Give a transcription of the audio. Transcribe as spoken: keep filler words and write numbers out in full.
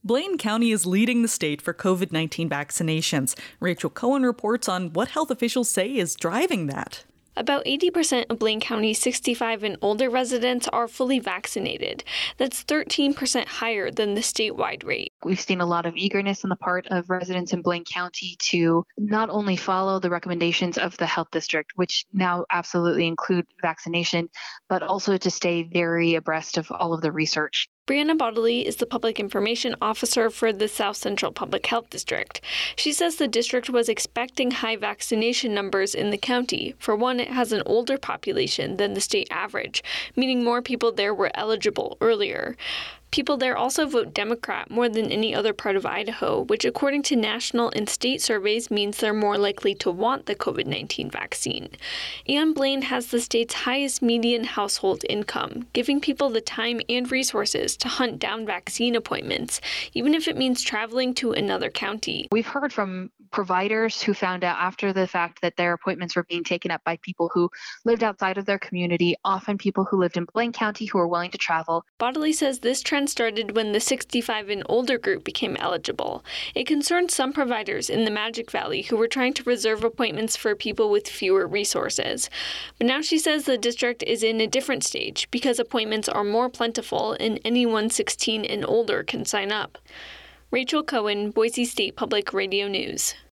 Blaine County is leading the state for covid nineteen vaccinations. Rachel Cohen reports on what health officials say is driving that. About eighty percent of Blaine County's sixty-five and older residents are fully vaccinated. That's thirteen percent higher than the statewide rate. We've seen a lot of eagerness on the part of residents in Blaine County to not only follow the recommendations of the health district, which now absolutely include vaccination, but also to stay very abreast of all of the research. Brianna Bodley is the public information officer for the South Central Public Health District. She says the district was expecting high vaccination numbers in the county. For one, it has an older population than the state average, meaning more people there were eligible earlier. People there also vote Democrat more than any other part of Idaho, which according to national and state surveys means they're more likely to want the covid nineteen vaccine. And Blaine has the state's highest median household income, giving people the time and resources to hunt down vaccine appointments, even if it means traveling to another county. We've heard from providers who found out after the fact that their appointments were being taken up by people who lived outside of their community, often people who lived in Blaine County who were willing to travel. Bodley says this trend started when the sixty-five and older group became eligible. It concerned some providers in the Magic Valley who were trying to reserve appointments for people with fewer resources. But now she says the district is in a different stage because appointments are more plentiful and anyone sixteen and older can sign up. Rachel Cohen, Boise State Public Radio News.